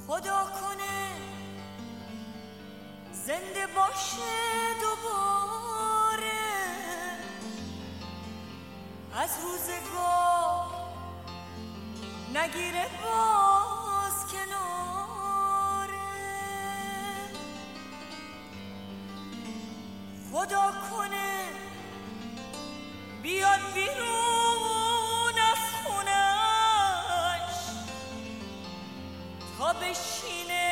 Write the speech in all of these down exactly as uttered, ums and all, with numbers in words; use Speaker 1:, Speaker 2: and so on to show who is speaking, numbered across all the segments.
Speaker 1: خدا کنه زنده باشه دوباره، از روزگار نگیره باز کناره. خدا کنه بیاد بیرون از خونش تا بشینه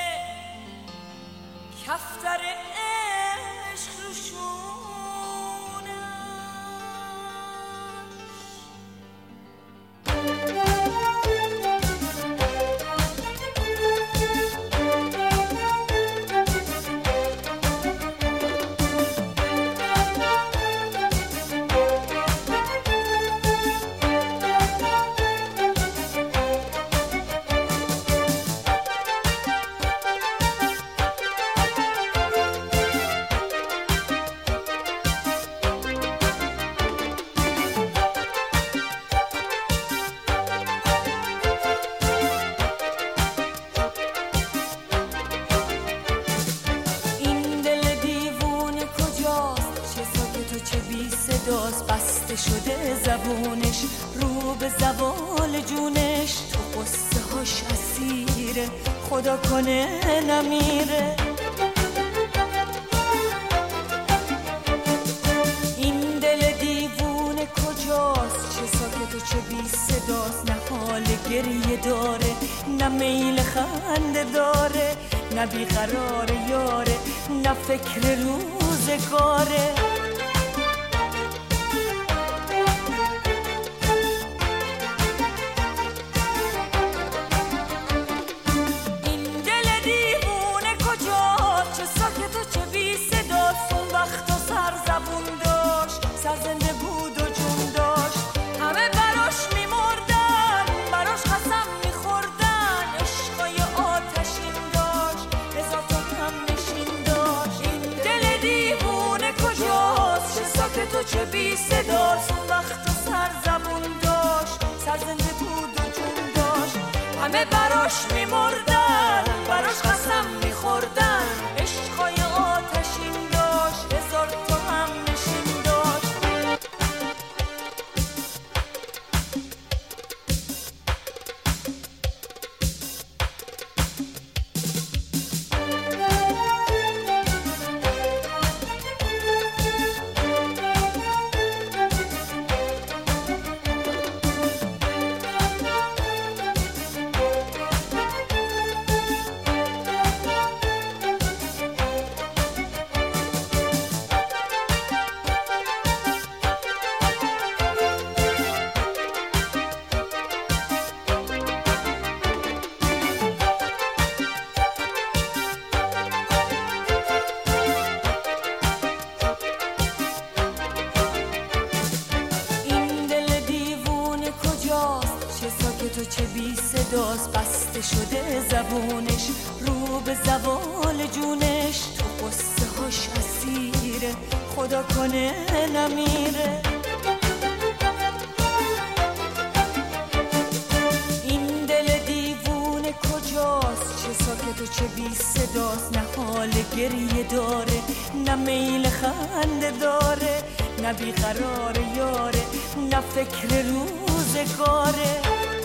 Speaker 1: کفتر عشق رو بسته شده زبونش رو به زوال جونش، تو قصه هاش اسیره خدا کنه نمیره. این دل دیوونه کجاست، چه ساکت و چه بی صداست، نه حال گریه داره نه میل خنده داره، نه بیقرار یاره نه فکر روزگاره. سرزنده بود و جون داشت، همه براش میمردن، براش قسم میخوردن، عشقای آتشین داشت، هزار تا هم نشین داشت. این دل دیوونه کجاست، چه ساکت و چه بی صداست، اون وقت و سر زبون داشت، سرزنده بود و جون داشت، همه براش میمردن، براش قسم میخوردن، عشقای آتشین داشت، هزار تا هم نشین داشت. تو چه بی صداست، بسته شده زبونش رو به زوال جونش، تو قصه هاش اسیره خدا کنه نمیره. این دل دیوونه کجاست، چه ساکت و چه بی صداست، نه حال گریه داره نه میل خنده داره، نه بیقرار یاره نه فکر روزگاره.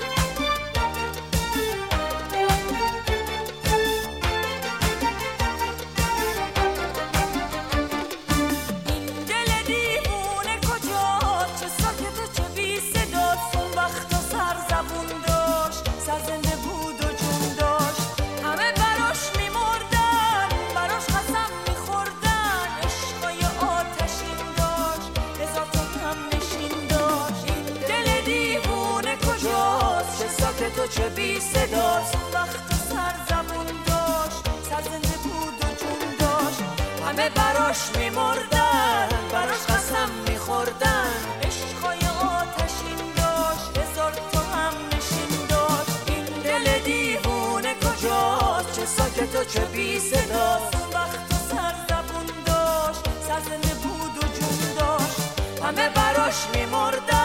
Speaker 1: سرزنده بود و جون داشت، همه براش میمردن، براش قسم میخوردن، عشقای آتشین داشت، هزار تا هم نشین داشت. این دل دیوونه کجاست، چه ساکت و چه بی صداست، وقت و سر زبون داشت، سرزنده بود و جون داشت، همه براش میمردن، براش قسم میخوردن، عشقای آتشین داشت. این دل دیوونه کجاست، چه ساکت و چه بی صداست، وقت و سر زبون داشت، همه براش میمردن، براش قسم میخوردن، عشقای آتشین داشت. این دل دیوونه کجاست، چه ساکت و چه بی صداست، وقت و سر زبون داشت، همه براش میمردن، براش میمردن، براش قسم میخوردن، عشقای آتشین داشت، هزار تا هم نشین داشت. این دل دیوونه کجاست، چه ساکت و چه بی صداست، وقت و سر زبون داشت، سرزنده بود و جون داشت، همه براش میمردن.